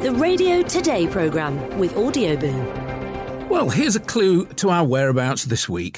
The Radio Today programme with Audioboom. Well, here's a clue to our whereabouts this week.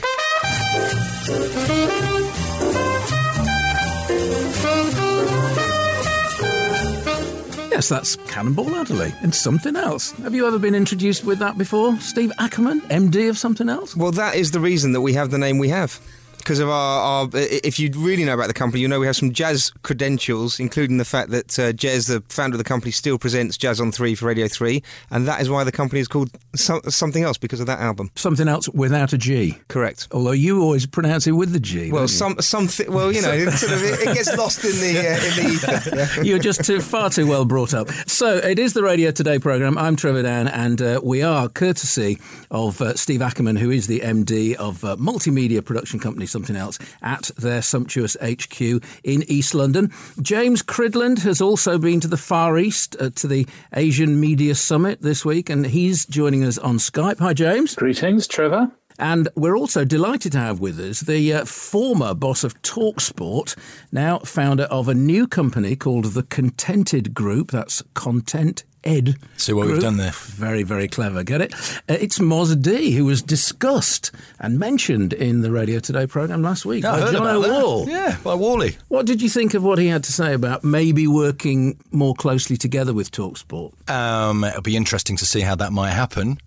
Yes, that's Cannonball Adderley and Something Else. Have you ever been introduced with that before? Steve Ackerman, MD of Something Else? Well, that is the reason that we have the name we have. Because of our, if you really know about the company, you know we have some jazz credentials, including the fact that Jez, the founder of the company, still presents Jazz on 3 for Radio 3, and that is why the company is called Something Else, because of that album. Something Else without a G. Correct. Although you always pronounce it with the G. Well, something. Well, you know, it gets lost in the ether. Yeah. You're just far too well brought up. So it is the Radio Today programme. I'm Trevor Dan, and we are courtesy of Steve Ackerman, who is the MD of multimedia production company Something Else, at their sumptuous HQ in East London. James Cridland has also been to the Far East, to the Asian Media Summit this week, and he's joining us on Skype. Hi, James. Greetings, Trevor. And we're also delighted to have with us the former boss of TalkSport, now founder of a new company called the Contented Group. That's Content Ed. See what we've done there. Very, very clever. Get it? It's Moz D, who was discussed and mentioned in the Radio Today programme last week by John O'Wall. Yeah, by Wally. What did you think of what he had to say about maybe working more closely together with TalkSport? It'll be interesting to see how that might happen.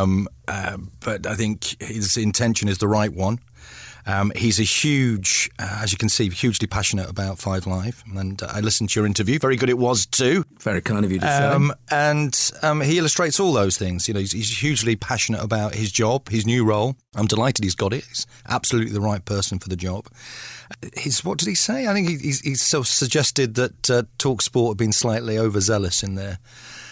But I think his intention is the right one. He's a huge, as you can see, hugely passionate about 5 Live. And I listened to your interview. Very good it was too. Very kind of you to say. And he illustrates all those things. You know, he's hugely passionate about his job, his new role. I'm delighted he's got it. He's absolutely the right person for the job. What did he say? I think he's sort of suggested that TalkSport have been slightly overzealous in their...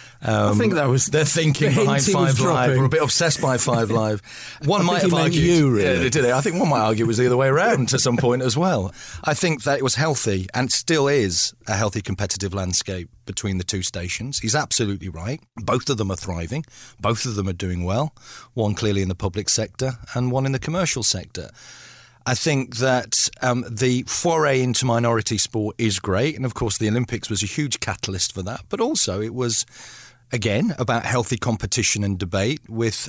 I think that was their thinking behind 5 Live. We're a bit obsessed by 5 Live. One might have argued. You, really. Yeah, did they? I think one might argue it was the other way around to some point as well. I think that it was healthy and still is a healthy competitive landscape between the two stations. He's absolutely right. Both of them are thriving. Both of them are doing well. One clearly in the public sector and one in the commercial sector. I think that the foray into minority sport is great. And, of course, the Olympics was a huge catalyst for that. But also it was, again, about healthy competition and debate with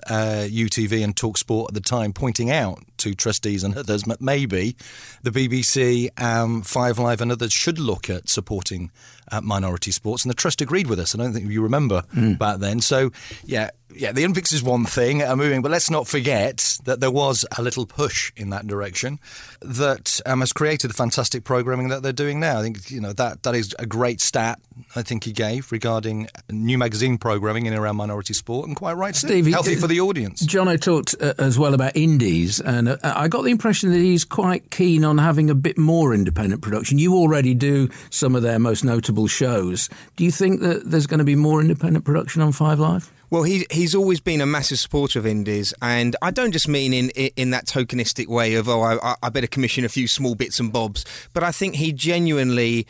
UTV and TalkSport at the time pointing out to trustees and others that maybe the BBC, 5 Live and others should look at supporting minority sports. And the Trust agreed with us. I don't think you remember back then. So, yeah, the Olympics is one thing, moving, but let's not forget that there was a little push in that direction that has created the fantastic programming that they're doing now. I think that is a great stat I think he gave regarding new magazine programming in and around minority sport, and quite right, Steve, healthy for the audience. Jono talked as well about indies, and I got the impression that he's quite keen on having a bit more independent production. You already do some of their most notable shows. Do you think that there's going to be more independent production on 5 Live? Well, he's always been a massive supporter of indies, and I don't just mean in that tokenistic way of, I better commission a few small bits and bobs, but I think he genuinely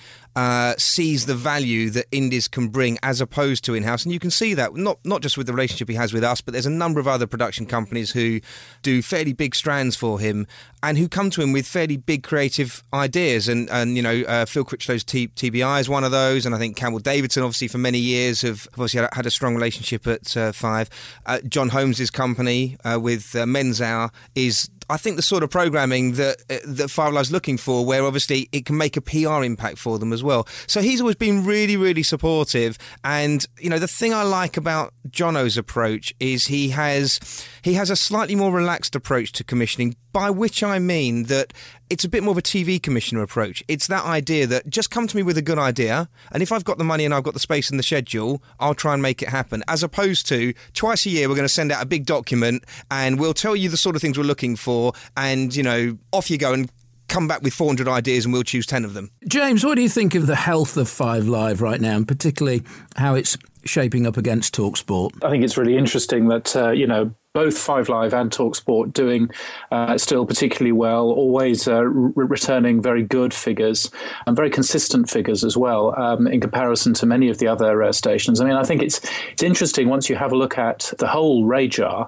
sees the value that indies can bring as opposed to in-house. And you can see that not just with the relationship he has with us, but there's a number of other production companies who do fairly big strands for him and who come to him with fairly big creative ideas. And Phil Critchlow's TBI is one of those, and I think Campbell Davidson, obviously, for many years have obviously had a strong relationship at 5. John Holmes's company with Men's Hour is, I think, the sort of programming that 5 Live's looking for, where obviously it can make a PR impact for them as well. So he's always been really, really supportive. And, the thing I like about Jono's approach is he has a slightly more relaxed approach to commissioning, by which I mean that it's a bit more of a TV commissioner approach. It's that idea that just come to me with a good idea, and if I've got the money and I've got the space in the schedule, I'll try and make it happen, as opposed to twice a year we're going to send out a big document and we'll tell you the sort of things we're looking for, and, off you go and come back with 400 ideas and we'll choose 10 of them. James, what do you think of the health of 5 Live right now, and particularly how it's shaping up against TalkSport? I think it's really interesting that, both 5 Live and TalkSport doing still particularly well, always returning very good figures and very consistent figures as well in comparison to many of the other stations. I mean, I think it's interesting once you have a look at the whole radar,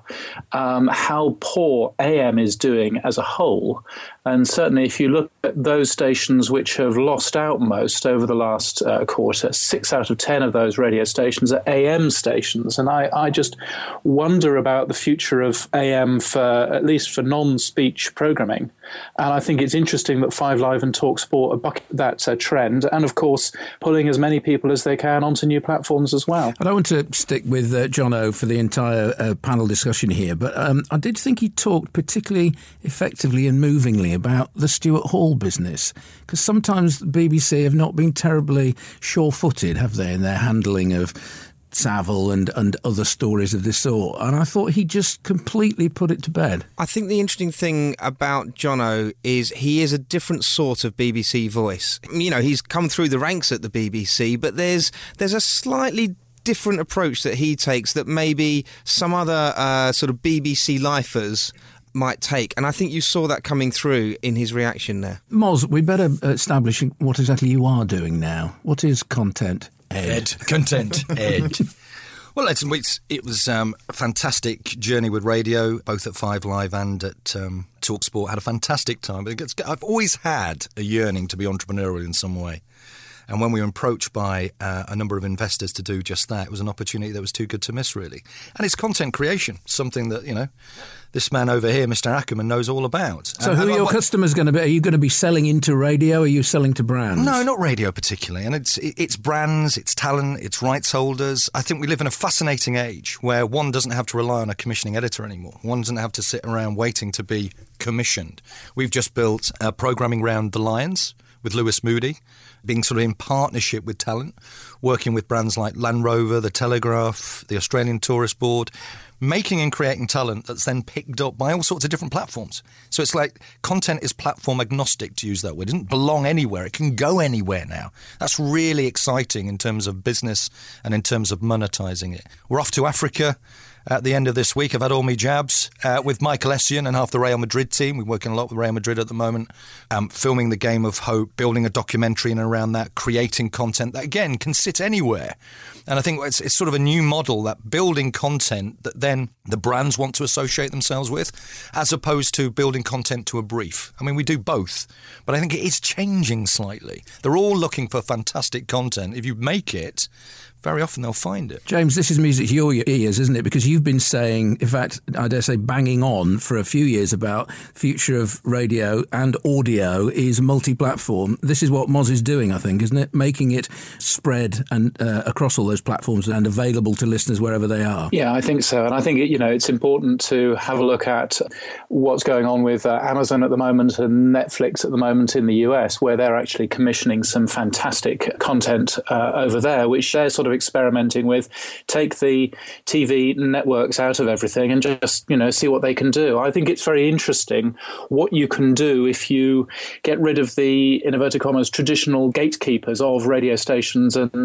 how poor AM is doing as a whole. And certainly if you look at those stations which have lost out most over the last quarter, 6 out of 10 of those radio stations are AM stations. And I just wonder about the future of AM at least for non-speech programming. And I think it's interesting that 5 Live and TalkSport are bucking that trend and, of course, pulling as many people as they can onto new platforms as well. I don't want to stick with Jono for the entire panel discussion here, but I did think he talked particularly effectively and movingly about the Stuart Hall business, because sometimes the BBC have not been terribly sure-footed, have they, in their handling of Savile and other stories of this sort, and I thought he just completely put it to bed. I think the interesting thing about Jono is he is a different sort of BBC voice. You know, he's come through the ranks at the BBC, but there's a slightly different approach that he takes that maybe some other sort of BBC lifers might take, and I think you saw that coming through in his reaction there. Moz, we better establish what exactly you are doing now. What is Content Ed? Content Ed. Well, it was a fantastic journey with radio, both at 5 Live and at TalkSport. Had a fantastic time. I've always had a yearning to be entrepreneurial in some way. And when we were approached by a number of investors to do just that, it was an opportunity that was too good to miss, really. And it's content creation, something that, you know, this man over here, Mr. Ackerman, knows all about. So who are your customers going to be? Are you going to be selling into radio, or are you selling to brands? No, not radio particularly. And it's brands, it's talent, it's rights holders. I think we live in a fascinating age where one doesn't have to rely on a commissioning editor anymore. One doesn't have to sit around waiting to be commissioned. We've just built a programming round The Lions with Lewis Moody, being sort of in partnership with talent, working with brands like Land Rover, The Telegraph, the Australian Tourist Board, making and creating talent that's then picked up by all sorts of different platforms. So it's like content is platform agnostic, to use that word. It doesn't belong anywhere. It can go anywhere now. That's really exciting in terms of business and in terms of monetising it. We're off to Africa at the end of this week. I've had all my jabs with Michael Essien and half the Real Madrid team. We're working a lot with Real Madrid at the moment, filming the Game of Hope, building a documentary and around that, creating content that, again, can sit anywhere. And I think it's sort of a new model, that building content that then the brands want to associate themselves with, as opposed to building content to a brief. I mean, we do both, but I think it is changing slightly. They're all looking for fantastic content. If you make it, very often they'll find it. James, this is music to your ears, isn't it? Because you've been saying, in fact, I dare say banging on for a few years about the future of radio and audio is multi-platform. This is what Moz is doing, I think, isn't it? Making it spread and across all those platforms and available to listeners wherever they are. Yeah, I think so. And I think, it's important to have a look at what's going on with Amazon at the moment and Netflix at the moment in the US, where they're actually commissioning some fantastic content over there, which they're sort of experimenting with. Take the TV networks out of everything and just, see what they can do. I think it's very interesting what you can do if you get rid of the, in inverted commas, traditional gatekeepers of radio stations and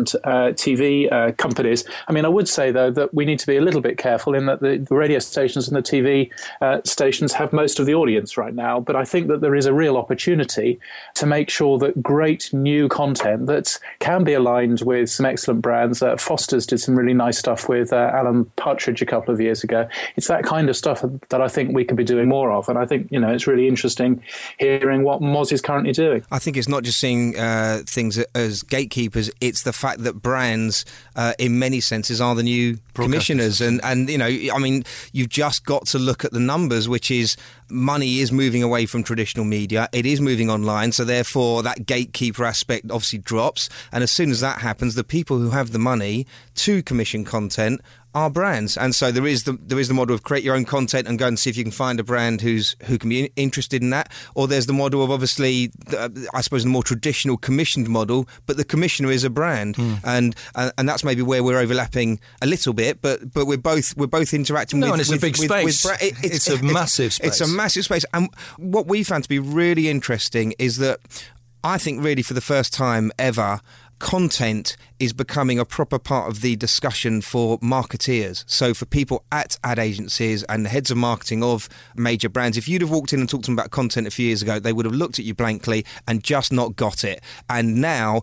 TV companies. I mean, I would say, though, that we need to be a little bit careful in that the radio stations and the TV stations have most of the audience right now. But I think that there is a real opportunity to make sure that great new content that can be aligned with some excellent brands. Foster's did some really nice stuff with Alan Partridge a couple of years ago. It's that kind of stuff that I think we could be doing more of. And I think, it's really interesting hearing what Moz is currently doing. I think it's not just seeing things as gatekeepers, it's the fact that brands, in many senses, are the new commissioners. And I mean, you've just got to look at the numbers, which is money is moving away from traditional media. It is moving online. So therefore, that gatekeeper aspect obviously drops. And as soon as that happens, the people who have the money to commission content are brands. And so there is the model of create your own content and go and see if you can find a brand who can be interested in that. Or there's the model of, obviously, I suppose, the more traditional commissioned model, but the commissioner is a brand. And that's maybe where we're overlapping a little bit, but we're both interacting with... and it's a big space. It's a massive space. It's a massive space. And what we found to be really interesting is that I think really for the first time ever, content is becoming a proper part of the discussion for marketeers. So for people at ad agencies and the heads of marketing of major brands, if you'd have walked in and talked to them about content a few years ago, they would have looked at you blankly and just not got it. And now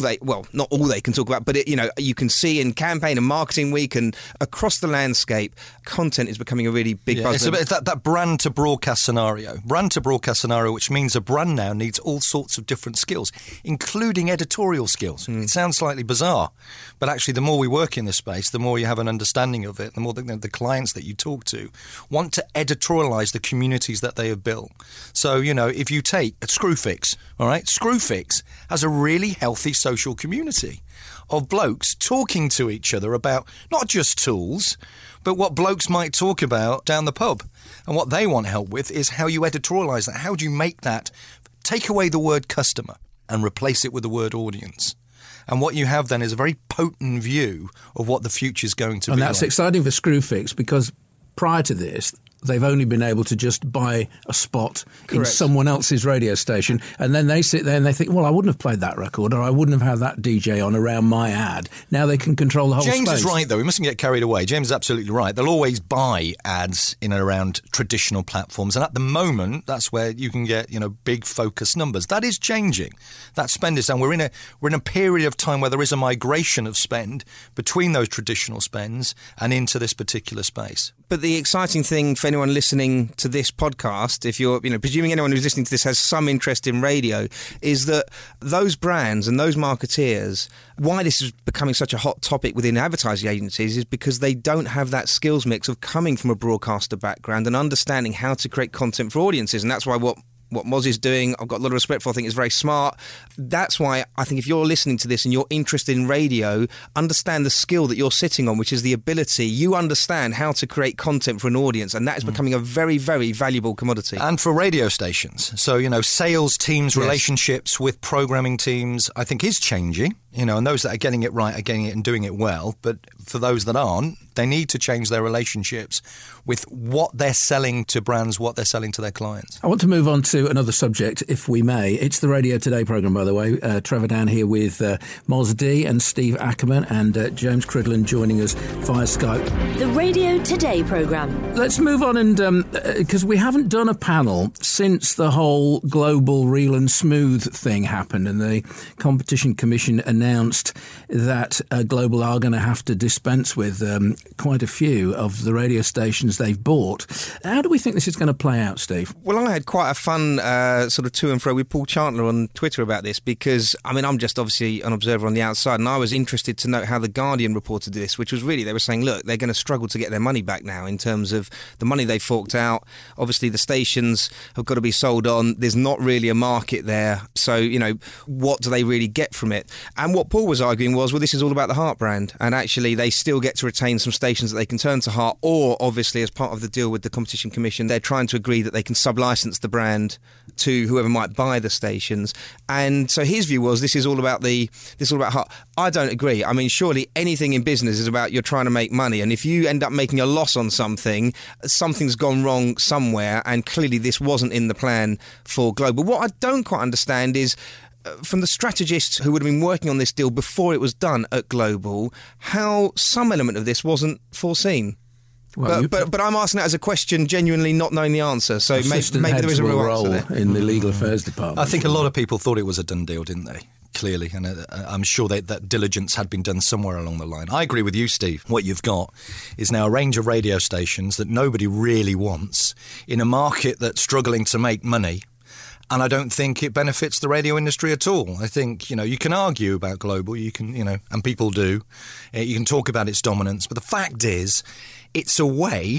not all they can talk about, but you can see in campaign and marketing week and across the landscape, content is becoming a really big buzzword. It's that brand to broadcast scenario. Brand to broadcast scenario, which means a brand now needs all sorts of different skills, including editorial skills. It sounds slightly bizarre, but actually the more we work in this space, the more you have an understanding of it, the more the clients that you talk to want to editorialise the communities that they have built. So, if you take Screwfix, all right, Screwfix has a really healthy social community of blokes talking to each other about not just tools, but what blokes might talk about down the pub. And what they want help with is how you editorialise that. How do you make that, take away the word customer and replace it with the word audience? And what you have then is a very potent view of what the future is going to be. And that's exciting for Screwfix, because prior to this, they've only been able to just buy a spot in someone else's radio station, and then they sit there and they think, well, I wouldn't have played that record, or I wouldn't have had that DJ on around my ad. Now they can control the whole James space. is right, though. We mustn't get carried away. James is absolutely right. They'll always buy ads in and around traditional platforms, and at the moment, that's where you can get, big focus numbers. That is changing. That spend is down. We're in a period of time where there is a migration of spend between those traditional spends and into this particular space. But the exciting thing for anyone listening to this podcast, if you're, presuming anyone who's listening to this has some interest in radio, is that those brands and those marketeers, why this is becoming such a hot topic within advertising agencies is because they don't have that skills mix of coming from a broadcaster background and understanding how to create content for audiences. And that's why what Moz is doing, I've got a lot of respect for. I think it's very smart. That's why I think if you're listening to this and you're interested in radio, understand the skill that you're sitting on, which is the ability. You understand how to create content for an audience, and that is becoming a very, very valuable commodity. And for radio stations. So, sales teams, relationships with programming teams, I think is changing. And those that are getting it right are getting it and doing it well. But for those that aren't, they need to change their relationships with what they're selling to brands, what they're selling to their clients. I want to move on to another subject, if we may. It's the Radio Today programme, by the way. Trevor Dan here with Moz D and Steve Ackerman, and James Cridland joining us via Skype. The Radio Today programme. Let's move on, and because we haven't done a panel since the whole global Real and Smooth thing happened, and the Competition Commission announced that Global are going to have to dispense with quite a few of the radio stations they've bought. How do we think this is going to play out, Steve? Well, I had quite a fun sort of to and fro with Paul Chantler on Twitter about this because, I'm just obviously an observer on the outside, and I was interested to note how The Guardian reported this, which was really, they were saying, look, they're going to struggle to get their money back now in terms of the money they forked out. Obviously, the stations have got to be sold on. There's not really a market there. So, what do they really get from it? And what Paul was arguing was, well, this is all about the Heart brand, and actually they still get to retain some stations that they can turn to Heart, or obviously as part of the deal with the Competition Commission, they're trying to agree that they can sub-license the brand to whoever might buy the stations. And so his view was, this is all about Heart. I don't agree. Surely anything in business is about you're trying to make money, and if you end up making a loss on something, something's gone wrong somewhere, and clearly this wasn't in the plan for Global. What I don't quite understand is, from the strategists who would have been working on this deal before it was done at Global, how some element of this wasn't foreseen. Well, but I'm asking that as a question, genuinely not knowing the answer. So maybe there is a real answer there. In the legal affairs department. I think a lot of people thought it was a done deal, didn't they? Clearly, and I'm sure that diligence had been done somewhere along the line. I agree with you, Steve. What you've got is now a range of radio stations that nobody really wants in a market that's struggling to make money. And I don't think it benefits the radio industry at all. I think, you can argue about Global, you can, and people do. You can talk about its dominance. But the fact is, it's a way,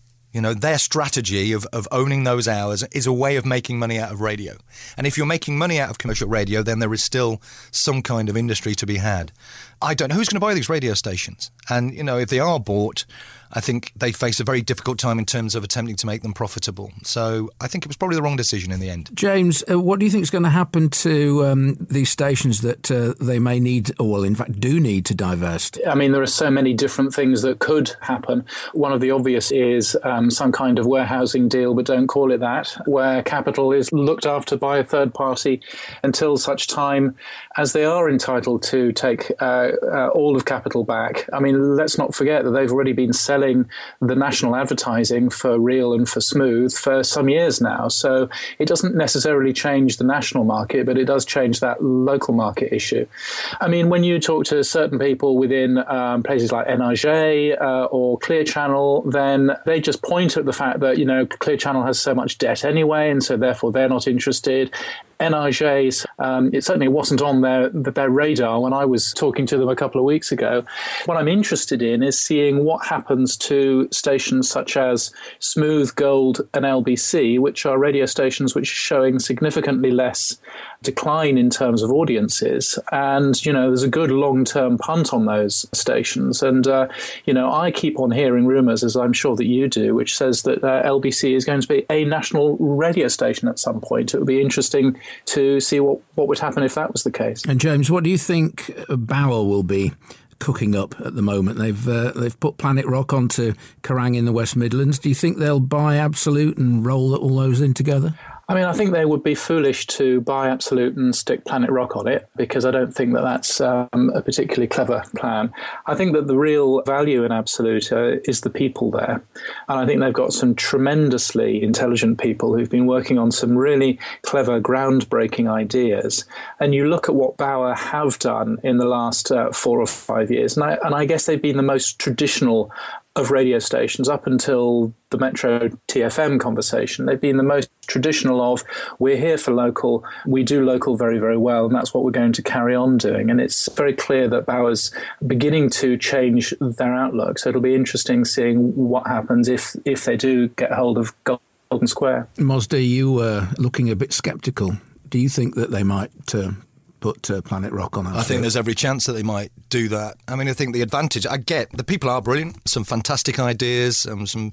their strategy of owning those hours is a way of making money out of radio. And if you're making money out of commercial radio, then there is still some kind of industry to be had. I don't know who's going to buy these radio stations. And, if they are bought, I think they face a very difficult time in terms of attempting to make them profitable. So I think it was probably the wrong decision in the end. James, what do you think is going to happen to these stations that they may need, or well, in fact, do need to divest? I mean, there are so many different things that could happen. One of the obvious is some kind of warehousing deal, but don't call it that, where capital is looked after by a third party until such time as they are entitled to take all of capital back. I mean, let's not forget that they've already been selling the national advertising for Real and for Smooth for some years now. So it doesn't necessarily change the national market, but it does change that local market issue. I mean, when you talk to certain people within places like NRJ or Clear Channel, then they just point at the fact that, Clear Channel has so much debt anyway, and so therefore they're not interested. NRJ's, it certainly wasn't on their radar when I was talking to them a couple of weeks ago. What I'm interested in is seeing what happens to stations such as Smooth, Gold and LBC, which are radio stations which are showing significantly less decline in terms of audiences. And, there's a good long-term punt on those stations. And, I keep on hearing rumours, as I'm sure that you do, which says that LBC is going to be a national radio station at some point. It would be interesting to see what would happen if that was the case. And James, what do you think Bauer will be cooking up at the moment? They've put Planet Rock onto Kerrang in the West Midlands. Do you think they'll buy Absolute and roll all those in together? I mean, I think they would be foolish to buy Absolute and stick Planet Rock on it, because I don't think that that's a particularly clever plan. I think that the real value in Absolute is the people there. And I think they've got some tremendously intelligent people who've been working on some really clever, groundbreaking ideas. And you look at what Bauer have done in the last 4 or 5 years, and I guess they've been the most traditional of radio stations up until the Metro TFM conversation. They've been the most traditional of, we're here for local, we do local very, very well, and that's what we're going to carry on doing. And it's very clear that Bauer's beginning to change their outlook. So it'll be interesting seeing what happens if they do get hold of Golden Square. Mosdy, you were looking a bit sceptical. Do you think that they might put Planet Rock on? I think there's every chance that they might do that. I mean, I think the advantage, I get, the people are brilliant, some fantastic ideas, some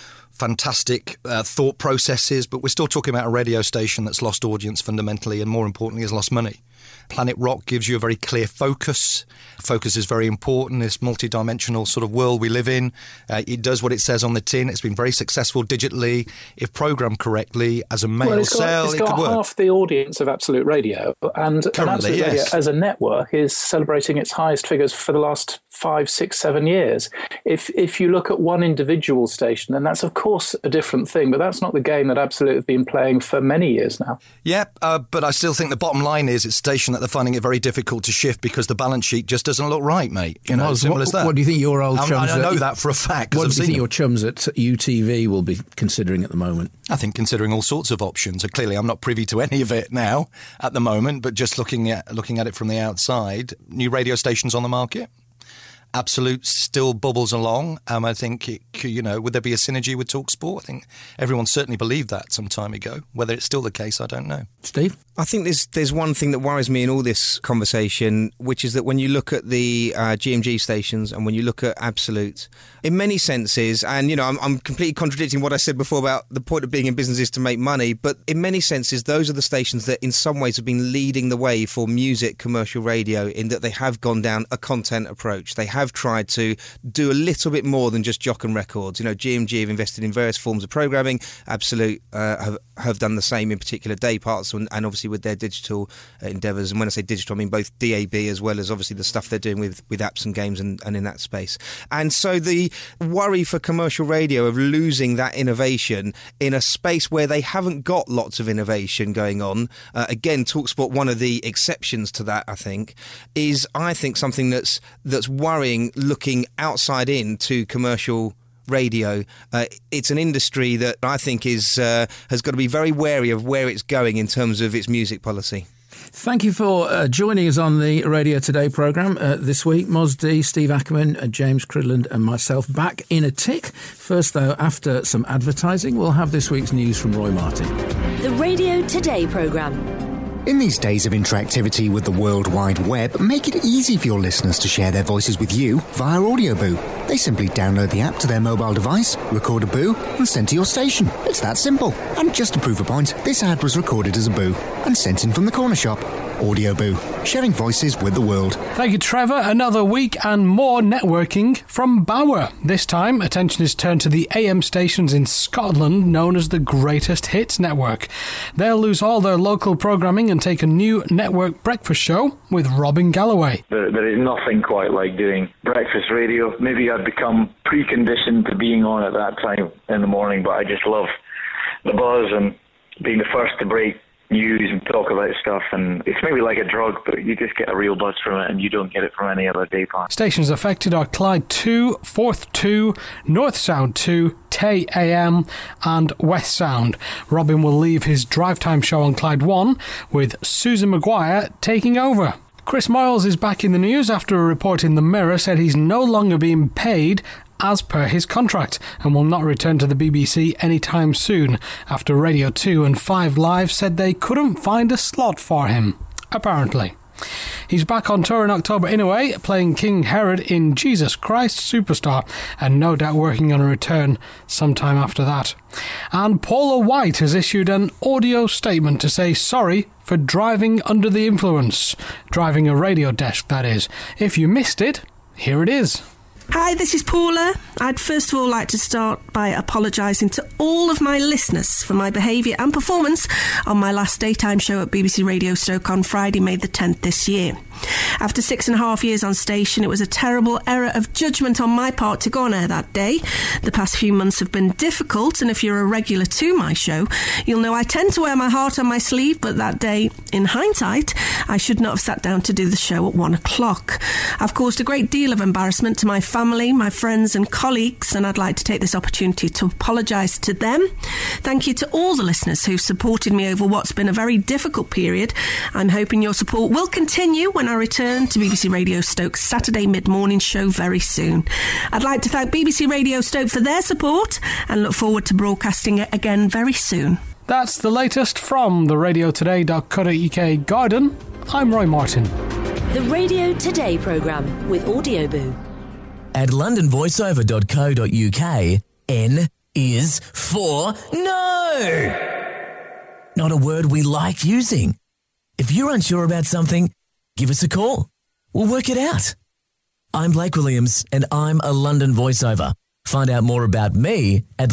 fantastic thought processes, but we're still talking about a radio station that's lost audience fundamentally, and more importantly has lost money. Planet Rock gives you a very clear focus. Focus is very important, this multi-dimensional sort of world we live in. It does what it says on the tin. It's been very successful digitally. If programmed correctly as a mail sale, it could work. It's got half the audience of Absolute Radio, and Absolute Radio as a network is celebrating its highest figures for the last 5, 6, 7 years. If you look at one individual station, then that's of course a different thing, but that's not the game that Absolute have been playing for many years now. Yeah, but I still think the bottom line is it's a station that they're finding it very difficult to shift because the balance sheet just doesn't look right, mate. Simple as that. What do you think your old chums... I know that for a fact. What do you think your chums at UTV will be considering at the moment? I think considering all sorts of options. Clearly, I'm not privy to any of it now at the moment, but just looking at it from the outside, new radio stations on the market. Absolute still bubbles along. I think, would there be a synergy with TalkSport? I think everyone certainly believed that some time ago. Whether it's still the case, I don't know. Steve? I think there's one thing that worries me in all this conversation, which is that when you look at the GMG stations and when you look at Absolute, in many senses, and I'm completely contradicting what I said before about the point of being in business is to make money, but in many senses, those are the stations that in some ways have been leading the way for music commercial radio, in that they have gone down a content approach. They have tried to do a little bit more than just jock and records. GMG have invested in various forms of programming. Absolute have done the same, in particular day parts, and obviously with their digital endeavours. And when I say digital, I mean both DAB as well as obviously the stuff they're doing with apps and games and in that space. And so the worry for commercial radio of losing that innovation in a space where they haven't got lots of innovation going on, again, TalkSport, one of the exceptions to that, I think something that's worrying looking outside in to commercial radio. It's an industry that I think has got to be very wary of where it's going in terms of its music policy. Thank you for joining us on the Radio Today programme this week. Mosdy, Steve Ackerman, James Cridland and myself back in a tick. First, though, after some advertising, we'll have this week's news from Roy Martin. The Radio Today programme. In these days of interactivity with the World Wide Web, make it easy for your listeners to share their voices with you via Audioboo. They simply download the app to their mobile device, record a boo, and send to your station. It's that simple. And just to prove a point, this ad was recorded as a boo and sent in from the corner shop. Audioboo, sharing voices with the world. Thank you, Trevor. Another week and more networking from Bauer. This time, attention is turned to the AM stations in Scotland known as the Greatest Hits Network. They'll lose all their local programming and take a new network breakfast show with Robin Galloway. There is nothing quite like doing breakfast radio. Maybe I've become preconditioned to being on at that time in the morning, but I just love the buzz and being the first to break news and talk about stuff, and it's maybe like a drug, but you just get a real buzz from it, and you don't get it from any other day part. Stations affected are Clyde 2, Forth 2, North Sound 2, Tay AM and West Sound. Robin will leave his drive time show on Clyde 1 with Susan Maguire taking over. Chris Moyles is back in the news after a report in the Mirror said he's no longer being paid as per his contract and will not return to the BBC anytime soon after Radio 2 and 5 Live said they couldn't find a slot for him, apparently. He's back on tour in October anyway, playing King Herod in Jesus Christ Superstar, and no doubt working on a return sometime after that. And Paula White has issued an audio statement to say sorry for driving under the influence. Driving a radio desk, that is. If you missed it, here it is. Hi, this is Paula. I'd first of all like to start by apologising to all of my listeners for my behaviour and performance on my last daytime show at BBC Radio Stoke on Friday, May the 10th this year. After 6.5 years on station, it was a terrible error of judgment on my part to go on air that day. The past few months have been difficult, and if you're a regular to my show, you'll know I tend to wear my heart on my sleeve, but that day, in hindsight, I should not have sat down to do the show at 1 o'clock. I've caused a great deal of embarrassment to my family, my friends and colleagues, and I'd like to take this opportunity to apologise to them. Thank you to all the listeners who've supported me over what's been a very difficult period. I'm hoping your support will continue when I return to BBC Radio Stoke's Saturday mid-morning show very soon. I'd like to thank BBC Radio Stoke for their support and look forward to broadcasting it again very soon. That's the latest from the radiotoday.co.uk garden. I'm Roy Martin. The Radio Today programme with Audioboo. At londonvoiceover.co.uk, N is for no! Not a word we like using. If you're unsure about something, give us a call. We'll work it out. I'm Blake Williams, and I'm a London voiceover. Find out more about me at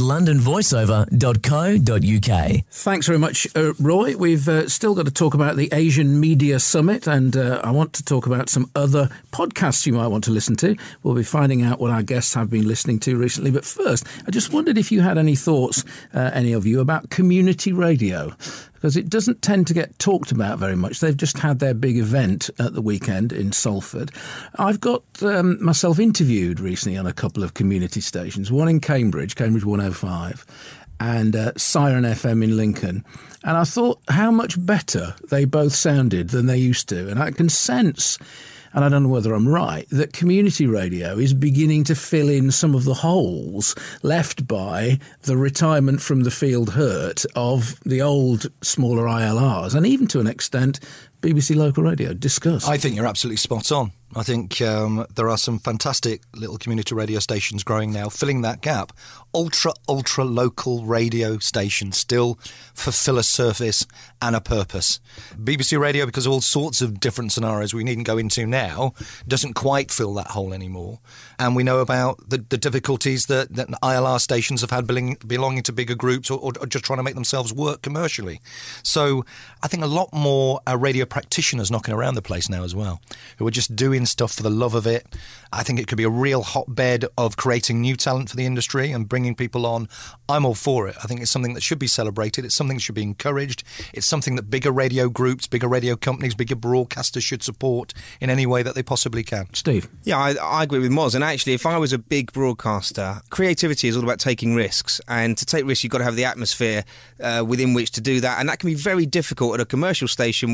londonvoiceover.co.uk. Thanks very much, Roy. We've still got to talk about the Asian Media Summit, and I want to talk about some other podcasts you might want to listen to. We'll be finding out what our guests have been listening to recently. But first, I just wondered if you had any thoughts, any of you, about community radio, because it doesn't tend to get talked about very much. They've just had their big event at the weekend in Salford. I've got myself interviewed recently on a couple of community stations, one in Cambridge 105, and Siren FM in Lincoln. And I thought how much better they both sounded than they used to. And I can sense, and I don't know whether I'm right, that community radio is beginning to fill in some of the holes left by the retirement from the field hurt of the old, smaller ILRs, and even to an extent, BBC Local Radio. Discuss. I think you're absolutely spot on. I think there are some fantastic little community radio stations growing now, filling that gap. Ultra local radio stations still fulfill a service and a purpose. BBC Radio, because of all sorts of different scenarios we needn't go into now, doesn't quite fill that hole anymore. And we know about the difficulties that ILR stations have had belonging to bigger groups or just trying to make themselves work commercially. So I think a lot more radio practitioners knocking around the place now as well, who are just doing stuff for the love of it. I think it could be a real hotbed of creating new talent for the industry and bringing people on. I'm all for it. I think it's something that should be celebrated. It's something that should be encouraged. It's something that bigger radio groups, bigger radio companies, bigger broadcasters should support in any way that they possibly can. Steve? Yeah, I agree with Moz. And actually, if I was a big broadcaster, creativity is all about taking risks. And to take risks, you've got to have the atmosphere within which to do that. And that can be very difficult at a commercial station where the bottom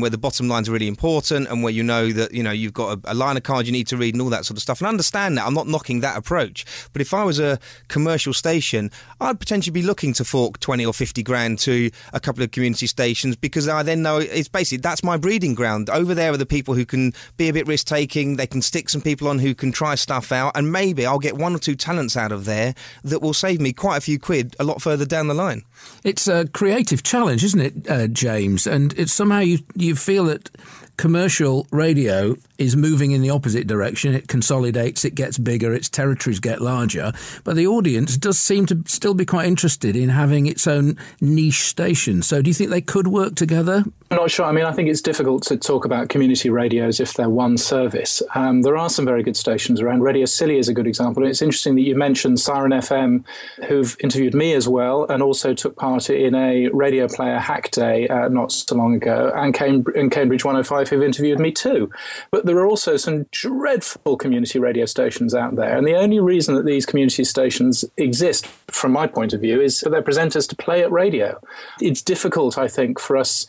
bottom lines are really important, and where you know that, you know, you've got a liner card you need to read and all that sort of stuff. And I understand that. I'm not knocking that approach. But if I was a commercial station, I'd potentially be looking to fork 20 or 50 grand to a couple of community stations, because I then know it's basically, that's my breeding ground. Over there are the people who can be a bit risk-taking. They can stick some people on who can try stuff out, and maybe I'll get one or two talents out of there that will save me quite a few quid a lot further down the line. It's a creative challenge, isn't it, James? And it's somehow you feel that commercial radio is moving in the opposite direction. It consolidates, it gets bigger, its territories get larger, but the audience does seem to still be quite interested in having its own niche station. So do you think they could work together? I'm not sure. I mean, I think it's difficult to talk about community radios if they're one service. There are some very good stations around. Radio Scilly is a good example. And it's interesting that you mentioned Siren FM, who've interviewed me as well, and also took part in a radio player hack day not so long ago, and Cambridge 105, who've interviewed me too. But there are also some dreadful community radio stations out there. And the only reason that these community stations exist, from my point of view, is for their presenters to play at radio. It's difficult, I think, for us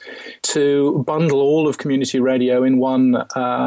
to bundle all of community radio in one,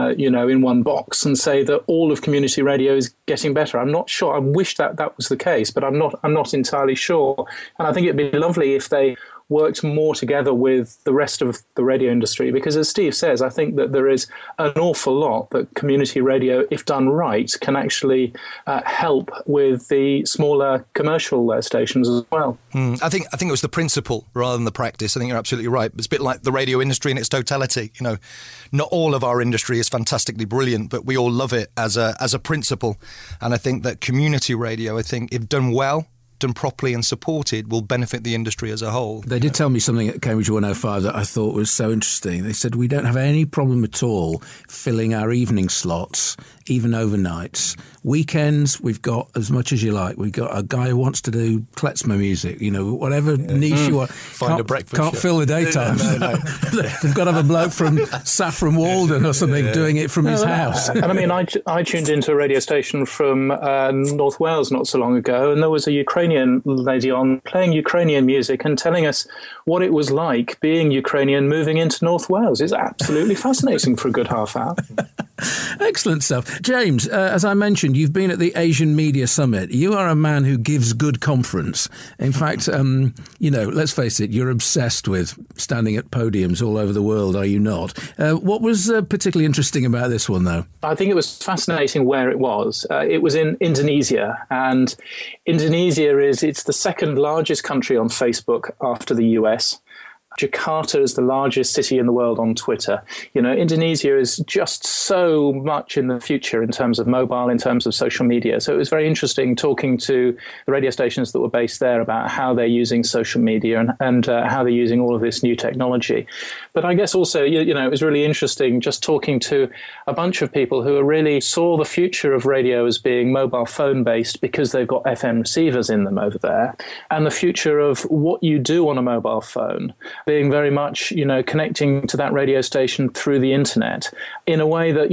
in one box and say that all of community radio is getting better. I'm not sure. I wish that was the case, but I'm not entirely sure. And I think it'd be lovely if they worked more together with the rest of the radio industry, because as Steve says, I think that there is an awful lot that community radio, if done right, can actually help with the smaller commercial stations as well. I think it was the principle rather than the practice. I think you're absolutely right. It's a bit like the radio industry in its totality. You know, not all of our industry is fantastically brilliant, but we all love it as a principle. And I think that community radio, I think, if done well, done properly and supported, will benefit the industry as a whole. They did tell me something at Cambridge 105 that I thought was so interesting. They said we don't have any problem at all filling our evening slots, even overnights. Weekends, we've got as much as you like. We've got a guy who wants to do klezmer music, you know, whatever niche you want. Find a breakfast Can't show. fill the daytime. No. They've got to have a bloke from Saffron Walden or something doing it from his house. And I mean, I tuned into a radio station from North Wales not so long ago, and there was a Ukrainian lady on playing Ukrainian music and telling us what it was like being Ukrainian moving into North Wales. It's absolutely fascinating for a good half hour. Excellent stuff. James, as I mentioned, you've been at the Asian Media Summit. You are a man who gives good conference. In fact, let's face it, you're obsessed with standing at podiums all over the world, are you not? What was particularly interesting about this one, though? I think it was fascinating where it was. It was in Indonesia, and Indonesia it's the second largest country on Facebook after the US. Jakarta is the largest city in the world on Twitter. You know, Indonesia is just so much in the future in terms of mobile, in terms of social media. So it was very interesting talking to the radio stations that were based there about how they're using social media and how they're using all of this new technology. But I guess also, it was really interesting just talking to a bunch of people who really saw the future of radio as being mobile phone based because they've got FM receivers in them over there, and the future of what you do on a mobile phone being very much, connecting to that radio station through the internet in a way that,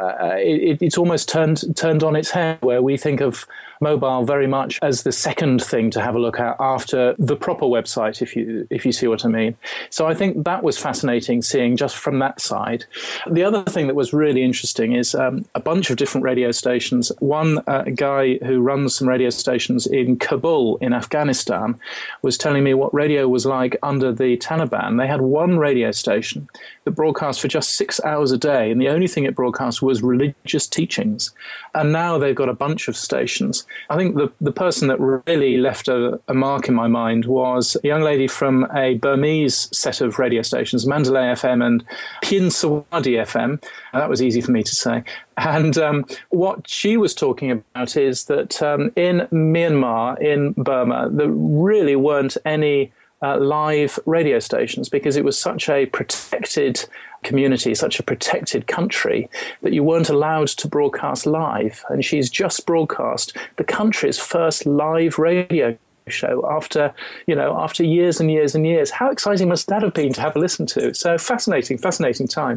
it's almost turned on its head, where we think of mobile very much as the second thing to have a look at after the proper website, if you see what I mean. So I think that was fascinating seeing just from that side. The other thing that was really interesting is a bunch of different radio stations. One guy who runs some radio stations in Kabul in Afghanistan was telling me what radio was like under the Taliban. They had one radio station that broadcast for just 6 hours a day, and the only thing it broadcast was religious teachings. And now they've got a bunch of stations. I think the person that really left a mark in my mind was a young lady from a Burmese set of radio stations, Mandalay FM and Pinsawadi FM. That was easy for me to say. And what she was talking about is that in Myanmar, in Burma, there really weren't any live radio stations because it was such a protected community, such a protected country, that you weren't allowed to broadcast live. And she's just broadcast the country's first live radio show after years and years and years. How exciting must that have been to have a listen to? So fascinating time.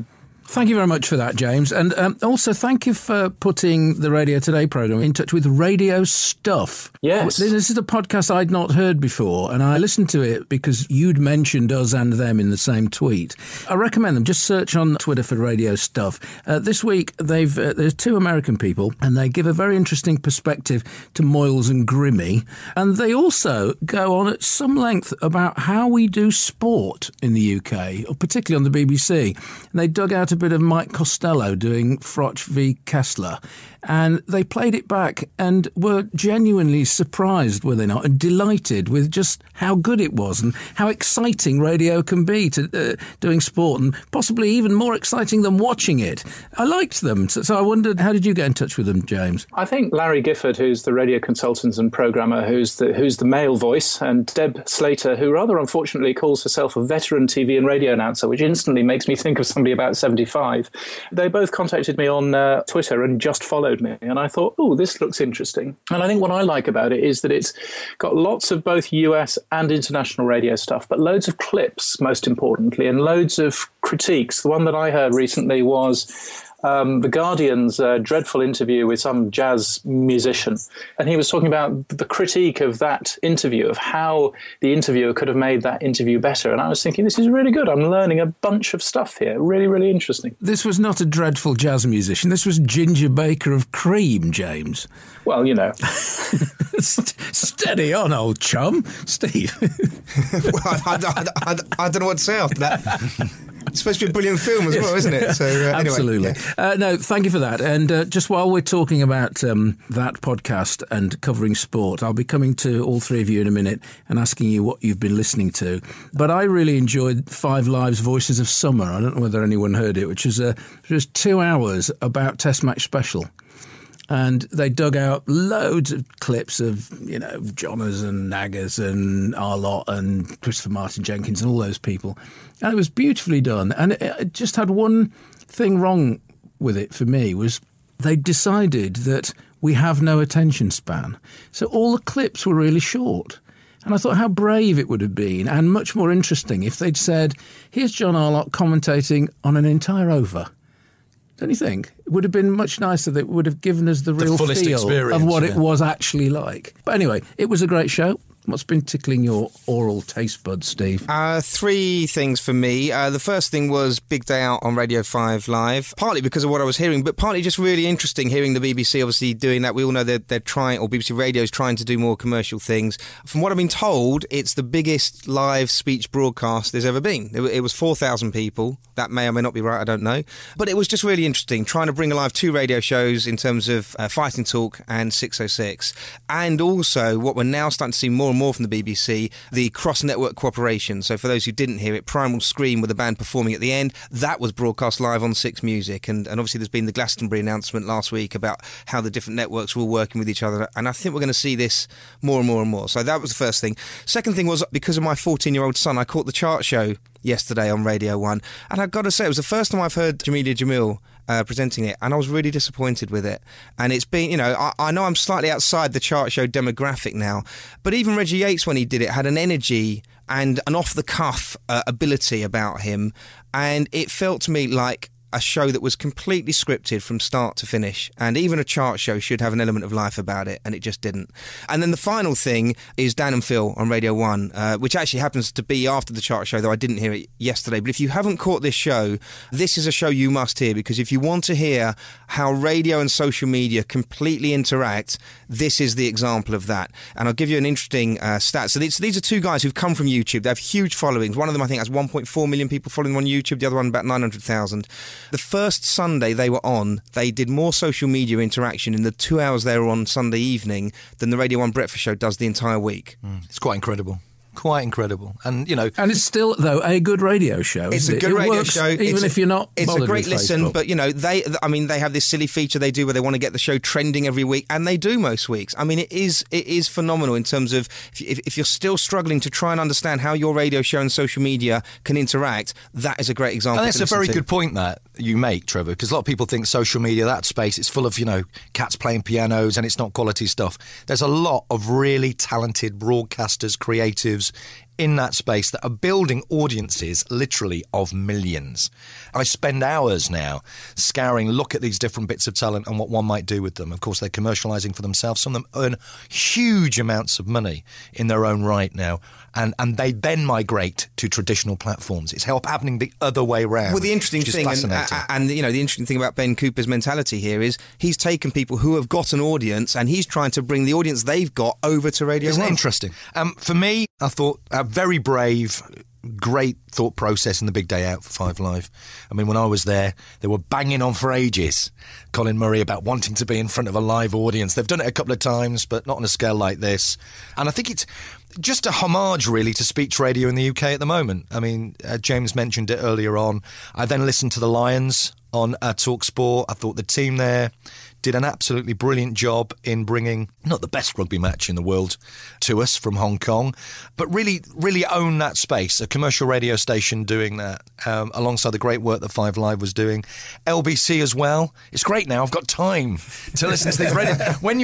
Thank you very much for that, James. And also thank you for putting the Radio Today programme in touch with Radio Stuff. Yes. This is a podcast I'd not heard before, and I listened to it because you'd mentioned us and them in the same tweet. I recommend them. Just search on Twitter for Radio Stuff. This week, there's two American people, and they give a very interesting perspective to Moyles and Grimmy. And they also go on at some length about how we do sport in the UK, or particularly on the BBC. And they dug out a bit of Mike Costello doing Froch v Kessler, and they played it back and were genuinely surprised, were they not, and delighted with just how good it was and how exciting radio can be to doing sport, and possibly even more exciting than watching it. I liked them, so I wondered, how did you get in touch with them, James? I think Larry Gifford, who's the radio consultant and programmer, who's the male voice, and Deb Slater, who rather unfortunately calls herself a veteran TV and radio announcer, which instantly makes me think of somebody about 75. They both contacted me on Twitter and just followed me, and I thought, oh, this looks interesting. And I think what I like about it is that it's got lots of both US and international radio stuff, but loads of clips, most importantly, and loads of critiques. The one that I heard recently was The Guardian's dreadful interview with some jazz musician. And he was talking about the critique of that interview, of how the interviewer could have made that interview better. And I was thinking, this is really good. I'm learning a bunch of stuff here. Really, really interesting. This was not a dreadful jazz musician. This was Ginger Baker of Cream, James. Well, you know. Steady on, old chum. Steve. Well, I don't know what to say after that. It's supposed to be a brilliant film as well, isn't it? So, absolutely. Anyway. No, thank you for that. And just while we're talking about that podcast and covering sport, I'll be coming to all three of you in a minute and asking you what you've been listening to. But I really enjoyed Five Live's Voices of Summer. I don't know whether anyone heard it, which was just 2 hours about Test Match Special. And they dug out loads of clips of, you know, Johners and Naggers and Arlott and Christopher Martin Jenkins and all those people. And it was beautifully done. And it just had one thing wrong with it for me, was they decided that we have no attention span. So all the clips were really short. And I thought how brave it would have been and much more interesting if they'd said, here's John Arlott commentating on an entire over. Don't you think? It would have been much nicer. That would have given us the real feel of what it was actually like. But anyway, it was a great show. What's been tickling your oral taste buds, Steve? Three things for me. The first thing was Big Day Out on Radio 5 Live, partly because of what I was hearing, but partly just really interesting hearing the BBC obviously doing that. We all know they're trying, or BBC Radio is trying to do more commercial things. From what I've been told, it's the biggest live speech broadcast there's ever been. It was 4,000 people. That may or may not be right, I don't know. But it was just really interesting, trying to bring alive two radio shows in terms of Fighting Talk and 606. And also, what we're now starting to see more and more from the BBC, the cross-network cooperation. So for those who didn't hear it, Primal Scream with the band performing at the end, that was broadcast live on 6 Music. And obviously there's been the Glastonbury announcement last week about how the different networks were all working with each other. And I think we're going to see this more and more and more. So that was the first thing. Second thing was, because of my 14-year-old son, I caught the chart show yesterday on Radio 1. And I've got to say, it was the first time I've heard Jamelia Jamil presenting it, and I was really disappointed with it. And it's been, you know, I know I'm slightly outside the chart show demographic now, but even Reggie Yates, when he did it, had an energy and an off-the-cuff ability about him, and it felt to me like a show that was completely scripted from start to finish. And even a chart show should have an element of life about it, and it just didn't. And then the final thing is Dan and Phil on Radio 1, which actually happens to be after the chart show, though I didn't hear it yesterday. But if you haven't caught this show, this is a show you must hear, because if you want to hear how radio and social media completely interact, this is the example of that. And I'll give you an interesting stat. So these are two guys who've come from YouTube. They have huge followings. One of them, I think, has 1.4 million people following them on YouTube. The other one, about 900,000. The first Sunday they were on, they did more social media interaction in the 2 hours they were on Sunday evening than the Radio 1 Breakfast Show does the entire week. It's quite incredible. Quite incredible. And, you know... And it's still, though, a good radio show. It's a good radio show. Even if you're not It's a great with listen, Facebook. but, you know, they have this silly feature they do where they want to get the show trending every week, and they do most weeks. I mean, it is phenomenal in terms of if you're still struggling to try and understand how your radio show and social media can interact, that is a great example. And that's a very good point that you make, Trevor, because a lot of people think social media, that space, it's full of, you know, cats playing pianos and it's not quality stuff. There's a lot of really talented broadcasters, creatives in that space that are building audiences literally of millions. I spend hours now scouring, look at these different bits of talent and what one might do with them. Of course, they're commercialising for themselves. Some of them earn huge amounts of money in their own right now. And they then migrate to traditional platforms. It's happening the other way around. Well, the interesting thing, and you know, the interesting thing about Ben Cooper's mentality here is he's taken people who have got an audience and he's trying to bring the audience they've got over to Radio 1. Isn't it interesting? For me, I thought very brave, great thought process in the big day out for 5 Live. I mean, when I was there, they were banging on for ages, Colin Murray, about wanting to be in front of a live audience. They've done it a couple of times, but not on a scale like this. And I think it's just a homage, really, to speech radio in the UK at the moment. I mean, James mentioned it earlier on. I then listened to the Lions on TalkSport. I thought the team there did an absolutely brilliant job in bringing not the best rugby match in the world to us from Hong Kong, but really own that space, a commercial radio station doing that, alongside the great work that 5 Live was doing. LBC as well. It's great now. I've got time to listen to these radio. When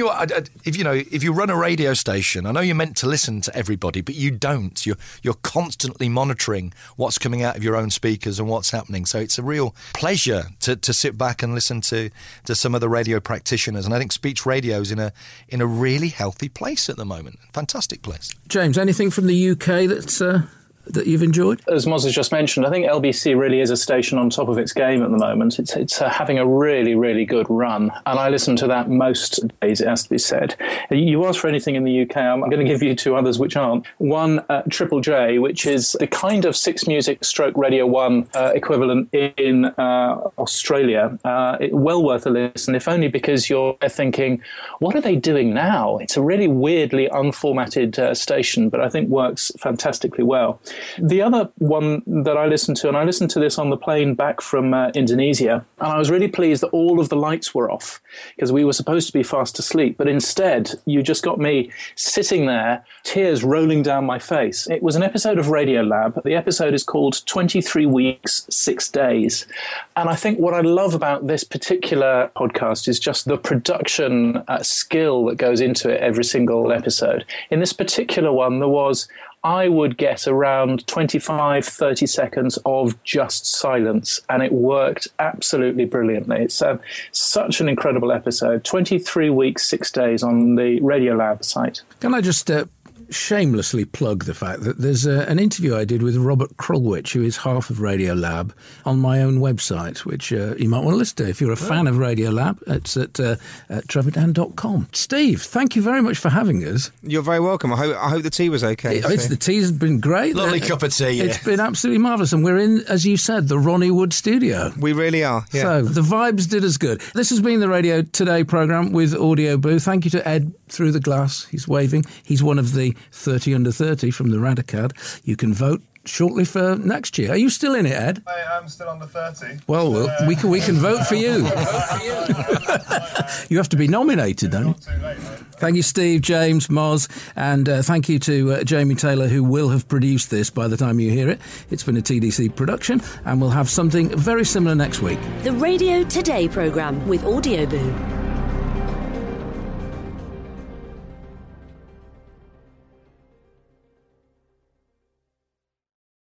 if you run a radio station, I know you're meant to listen to everybody, but you don't. You're constantly monitoring what's coming out of your own speakers and what's happening. So it's a real pleasure to sit back and listen to some of the radio practitioners, and I think speech radio is in a really healthy place at the moment. Fantastic place. James, anything from the UK that you've enjoyed? As Moz has just mentioned, I think LBC really is a station on top of its game at the moment. It's having a really, really good run, and I listen to that most days, it has to be said. You asked for anything in the UK, I'm going to give you 2 others which aren't. One, Triple J, which is the kind of Six Music / Radio 1 equivalent in Australia. Well worth a listen, if only because you're thinking, what are they doing now? It's a really weirdly unformatted station, but I think works fantastically well. The other one that I listened to, and I listened to this on the plane back from Indonesia, and I was really pleased that all of the lights were off because we were supposed to be fast asleep, but instead you just got me sitting there, tears rolling down my face. It was an episode of Radiolab. The episode is called 23 Weeks, 6 Days. And I think what I love about this particular podcast is just the production skill that goes into it every single episode. In this particular one, there was, I would get around 25, 30 seconds of just silence, and it worked absolutely brilliantly. It's such an incredible episode. 23 Weeks, 6 Days on the Radiolab site. Can I just shamelessly plug the fact that there's an interview I did with Robert Krulwich, who is half of Radiolab, on my own website, which you might want to listen to if you're a fan of Radiolab. It's at trevordan.com. Steve, thank you very much for having us. You're very welcome. I hope the tea was okay. The tea's been great. Lovely cup of tea. It's been absolutely marvellous, and we're in, as you said, the Ronnie Wood studio. We really are, yeah. So the vibes did us good. This has been the Radio Today programme with Audio Boo. Thank you to Ed through the glass. He's waving. He's one of the 30 under 30 from the Radicad. You can vote shortly for next year. Are you still in it, Ed? I'm still under 30. Well, we can vote for you. You have to be nominated, don't you? Not too late, mate. Thank you, Steve, James, Moz, and thank you to Jamie Taylor, who will have produced this by the time you hear it. It's been a TDC production, and we'll have something very similar next week. The Radio Today programme with Audio Boo.